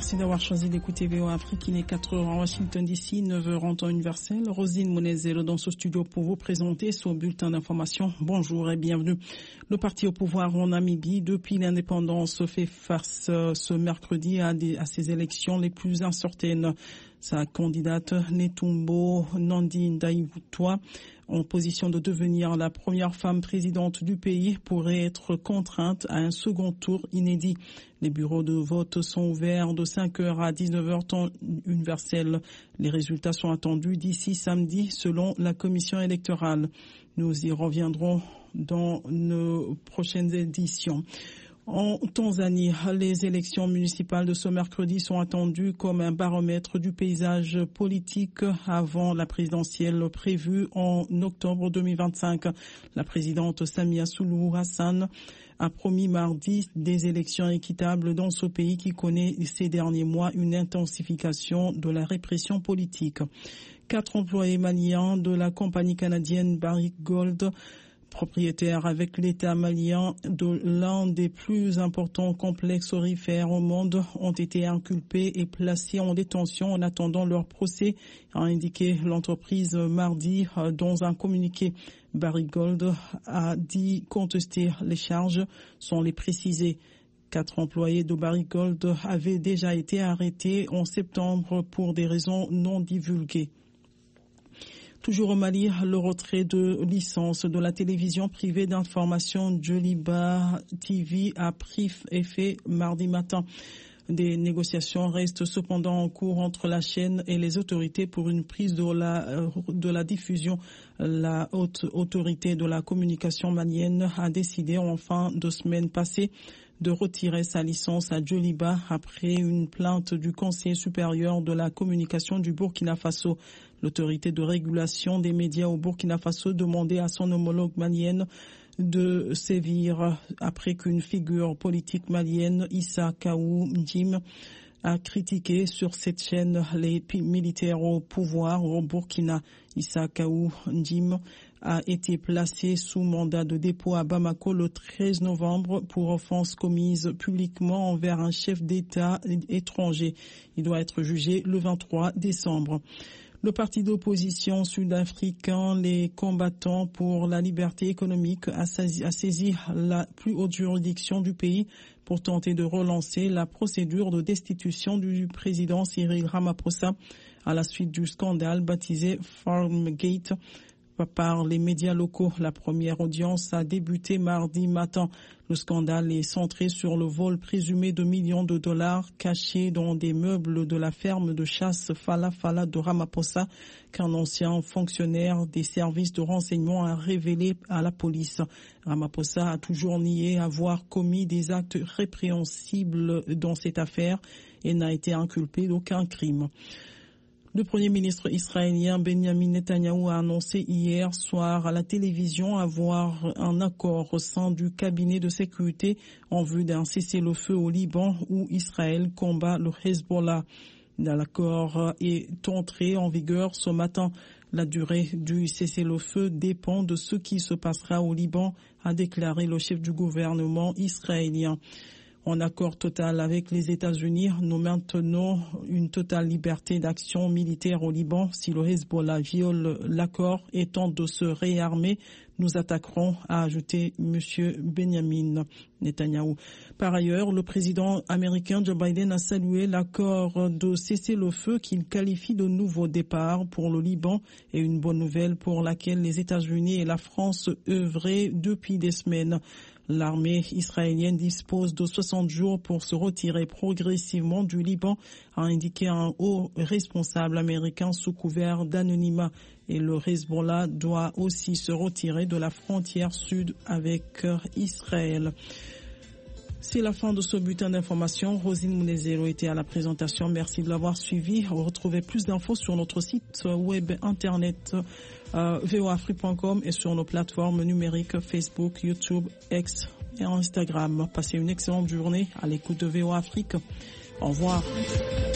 Merci d'avoir choisi d'écouter VOA Afrique. Il est 4h en Washington DC, 9h en temps universel. Rosine Monezero dans ce studio pour vous présenter son bulletin d'information. Bonjour et bienvenue. Le parti au pouvoir en Namibie, depuis l'indépendance, fait face ce mercredi à ses élections les plus incertaines. Sa candidate Netumbo Nandi-Ndaitwah, en position de devenir la première femme présidente du pays, pourrait être contrainte à un second tour inédit. Les bureaux de vote sont ouverts de 5h à 19h temps universel. Les résultats sont attendus d'ici samedi selon la commission électorale. Nous y reviendrons dans nos prochaines éditions. En Tanzanie, les élections municipales de ce mercredi sont attendues comme un baromètre du paysage politique avant la présidentielle prévue en octobre 2025. La présidente Samia Suluhu Hassan a promis mardi des élections équitables dans ce pays qui connaît ces derniers mois une intensification de la répression politique. 4 employés maliens de la compagnie canadienne Barrick Gold, propriétaire avec l'État malien de l'un des plus importants complexes aurifères au monde, ont été inculpés et placés en détention en attendant leur procès, a indiqué l'entreprise mardi dans un communiqué. Barrick Gold a dit contester les charges sans les préciser. 4 employés de Barrick Gold avaient déjà été arrêtés en septembre pour des raisons non divulguées. Toujours au Mali, le retrait de licence de la télévision privée d'information Joliba TV a pris effet mardi matin. Des négociations restent cependant en cours entre la chaîne et les autorités pour une prise de la diffusion. La haute autorité de la communication malienne a décidé en fin de semaine passée de retirer sa licence à Joliba après une plainte du Conseil supérieur de la communication du Burkina Faso. L'autorité de régulation des médias au Burkina Faso demandait à son homologue malienne de sévir après qu'une figure politique malienne, Issa Kaou Ndim, a critiqué sur cette chaîne les militaires au pouvoir au Burkina. Issa Kaou Ndim a été placé sous mandat de dépôt à Bamako le 13 novembre pour offense commise publiquement envers un chef d'État étranger. Il doit être jugé le 23 décembre. Le parti d'opposition sud-africain, les combattants pour la liberté économique, a saisi la plus haute juridiction du pays pour tenter de relancer la procédure de destitution du président Cyril Ramaphosa à la suite du scandale baptisé Farmgate par les médias locaux. La première audience a débuté mardi matin. Le scandale est centré sur le vol présumé de millions de dollars cachés dans des meubles de la ferme de chasse Fala Fala de Ramaphosa, qu'un ancien fonctionnaire des services de renseignement a révélé à la police. Ramaphosa a toujours nié avoir commis des actes répréhensibles dans cette affaire et n'a été inculpé d'aucun crime. Le Premier ministre israélien Benjamin Netanyahou a annoncé hier soir à la télévision avoir un accord au sein du cabinet de sécurité en vue d'un cessez-le-feu au Liban où Israël combat le Hezbollah. L'accord est entré en vigueur ce matin. La durée du cessez-le-feu dépend de ce qui se passera au Liban, a déclaré le chef du gouvernement israélien. En accord total avec les États-Unis, nous maintenons une totale liberté d'action militaire au Liban. Si le Hezbollah viole l'accord et tente de se réarmer, nous attaquerons, a ajouté M. Benjamin Netanyahou. Par ailleurs, le président américain Joe Biden a salué l'accord de cessez-le-feu qu'il qualifie de nouveau départ pour le Liban et une bonne nouvelle pour laquelle les États-Unis et la France œuvraient depuis des semaines. L'armée israélienne dispose de 60 jours pour se retirer progressivement du Liban, a indiqué un haut responsable américain sous couvert d'anonymat. Et le Hezbollah doit aussi se retirer de la frontière sud avec Israël. C'est la fin de ce bulletin d'information. Rosine Mounezero était à la présentation. Merci de l'avoir suivi. Retrouvez plus d'infos sur notre site web internet voafrique.com et sur nos plateformes numériques Facebook, YouTube, X et Instagram. Passez une excellente journée à l'écoute de VOA Afrique. Au revoir.